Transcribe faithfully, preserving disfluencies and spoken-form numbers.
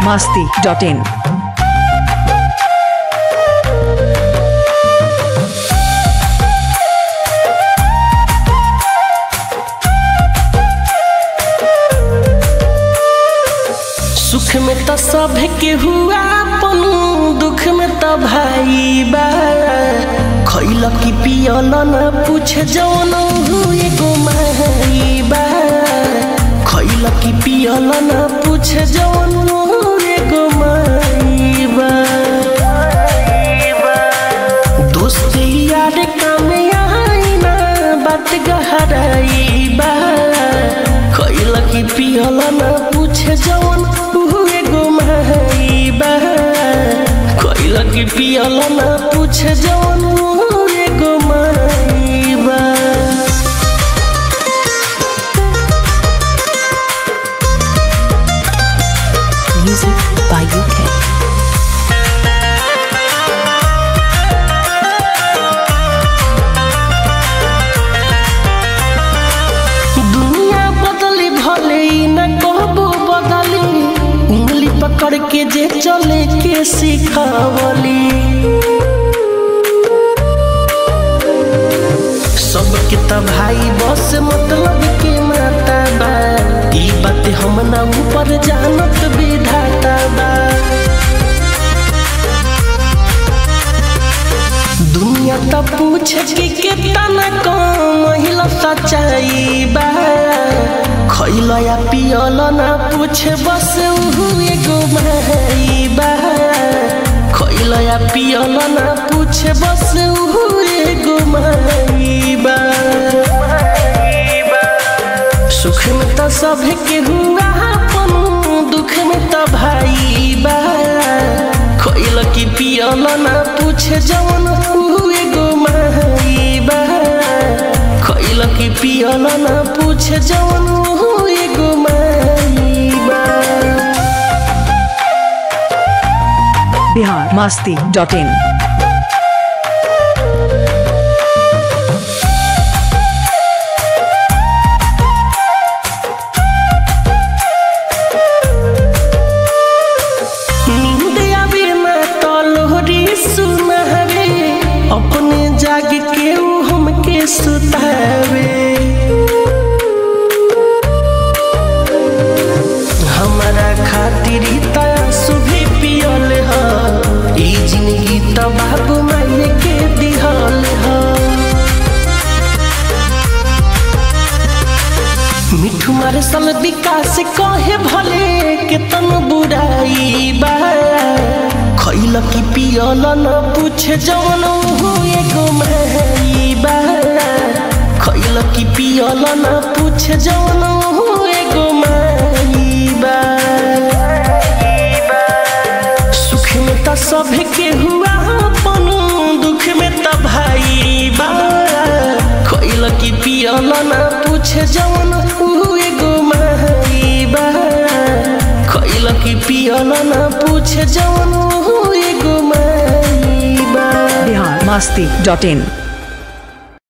masti dot in. सुख में तो सब के हुआ अपन, दुख में तो भाई बा। खइल की पियल न पूछ जवन हुए गो माई बा। खइल की पियल न पूछ जवन हुए गो माई बा। दोस्त यार काम आई ना बात गहराई बा। खइल की पियल न पूछ जवन हुए गो माई बा। खइल की पियल न पूछ जवन हुए गो माई बा। Music by U K. दुनिया बदली भले न कहबो बदली, उंगली पकड़ के जे चले के सिखावली। सबके त भाई बस मतलब के माता बा। ई बात हम ना ऊपर जानत विधाता बा। दुनिया त पूछ के केतना कम महिला सच्चाई बा। खइल या पियल ना पूछ बस हुए गो माई बा। खइल या पियल ना पूछ बस हुए गो माई बा। सुख में तो सब के हुआ अपन, दुख में तो भाई बा। खइल की पियल ना पूछ जवन हुए गो माई बा। खइल की पियल ना पूछ जवन हुए गो माई बा। Bihar masti dot in. नींद आवे ना तो लोहरी सुनावे, अपने जाग के ऊ हमके सुतावे। हमारा खातिर तासु भी पियल ह, ई जिंदगी तो बाबू माई के दिहल ह। मिठू मारे सल विकास कहे भले के तन बुराई बा। खइल की पियल न पूछ जवन हुए गो माई बा। खइल की पियल न पूछ जवन हुए गो माई बा। सुख में तो सब के हुआ अपन, दुख में तो भाई बा। खइल की पियल न पूछ जवन हुए गो माई बा। खइल की पियल न पूछ जवन हुए गो माई बा। Bihar masti dot in.